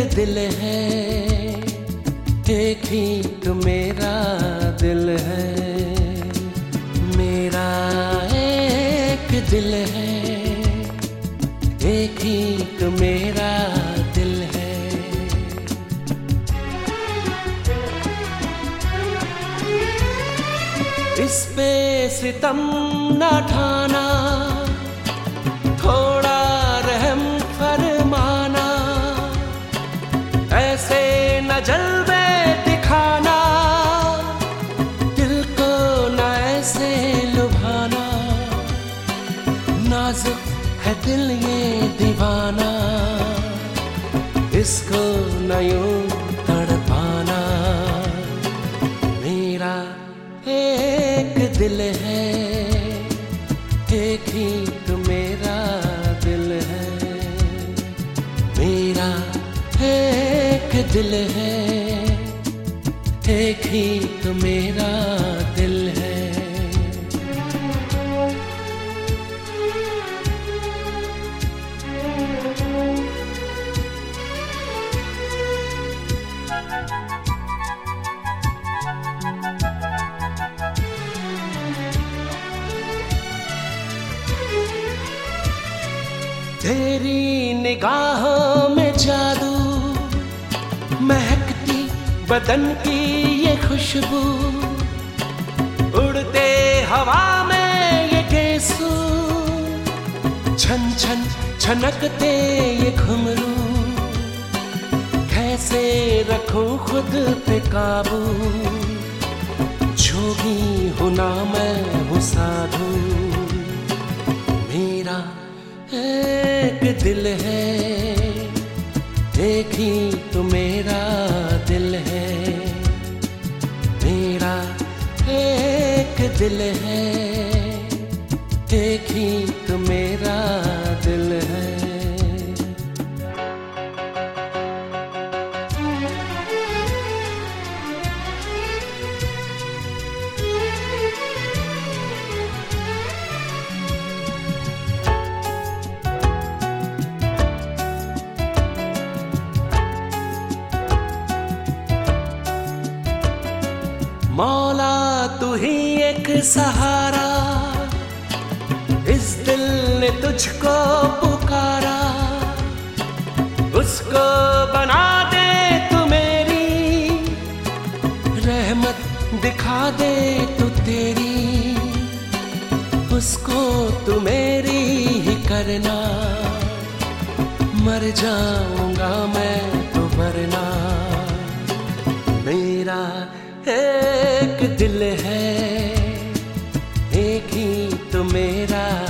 दिल है, एक ही तो मेरा दिल है। मेरा एक दिल है, एक ही तो मेरा दिल है। इस पे सितम न ठाना, थोड़ा रहम फरमाना, ऐसे न जलवे दिखाना, दिल को न ऐसे लुभाना। नाजुक है दिल ये दीवाना, इसको न यूं तड़पाना। मेरा एक दिल है, एक ही तो मेरा दिल है। मेरा एक दिल है, एक ही तो मेरा दिल है। तेरी निगाहों में जादू, महकती बदन की ये खुशबू, उड़ते हवा में ये गेसू, छन छन छनकते ये घुंघरू। कैसे रखूं खुद पे काबू, जोगी हूं ना मैं हूं साधु। मेरा एक दिल है, एक ही तो मेरा दिल है। मेरा एक दिल है, एक ही तो मेरा दिल है। मौला तू ही एक सहारा, इस दिल ने तुझको पुकारा। उसको बना दे तू मेरी, रहमत दिखा दे तू तेरी। उसको तू मेरी ही करना, मर जाऊंगा मैं तो वरना। मेरा एक दिल है, एक ही तो मेरा